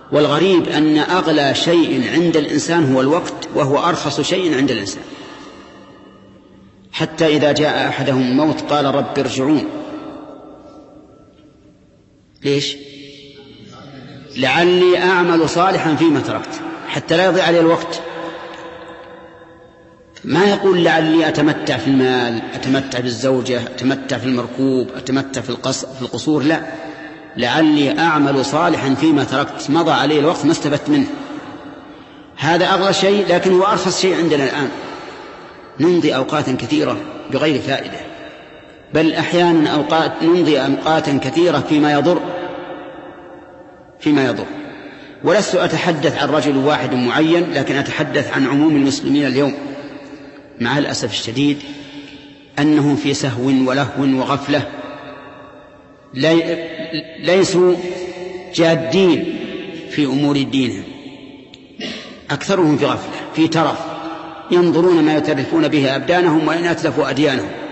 والغريب أن أغلى شيء عند الإنسان هو الوقت، وهو أرخص شيء عند الإنسان، حتى إذا جاء أحدهم الموت قال رب ارجعون. ليش؟ لعلي أعمل صالحا فيما تركت، حتى لا يضيع عليه الوقت. ما يقول لعلي أتمتع في المال، أتمتع بالزوجة، أتمتع في المركوب، أتمتع في القصور، لا، لعلي أعمل صالحا فيما تركت، مضى عليه الوقت ما استفدت منه. هذا أغلى شيء، لكن هو أرخص شيء عندنا الآن. نمضي أوقاتا كثيرة بغير فائدة، بل أحيانا نمضي أوقاتا كثيرة فيما يضر. ولست أتحدث عن رجل واحد معين، لكن أتحدث عن عموم المسلمين اليوم، مع الأسف الشديد أنهم في سهو ولهو وغفلة، ليسوا جادين في أمور دينهم، أكثرهم في غفلة، في ترف، ينظرون ما يترفون به أبدانهم وإن أتلفوا أديانهم.